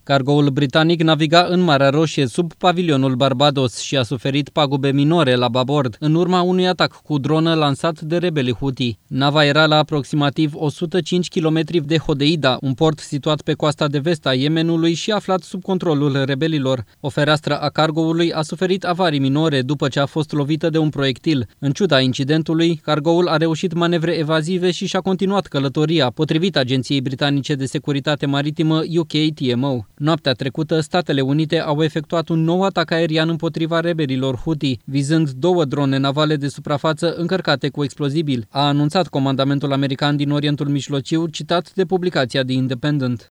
Cargoul britanic naviga în Marea Roșie sub pavilionul Barbados și a suferit pagube minore la babord în urma unui atac cu dronă lansat de rebelii Houthi. Nava era la aproximativ 105 km de Hodeida, un port situat pe coasta de vest a Yemenului și aflat sub controlul rebelilor. O fereastră a cargoului a suferit avarii minore după ce a fost lovită de un proiectil. În ciuda incidentului, cargoul a reușit manevre evazive și și-a continuat călătoria, potrivit Agenției Britanice de Securitate Maritimă UKTMO. Noaptea trecută, Statele Unite au efectuat un nou atac aerian împotriva rebelilor Houthi, vizând 2 drone navale de suprafață încărcate cu explozibili, a anunțat comandamentul american din Orientul Mijlociu, citat de publicația The Independent.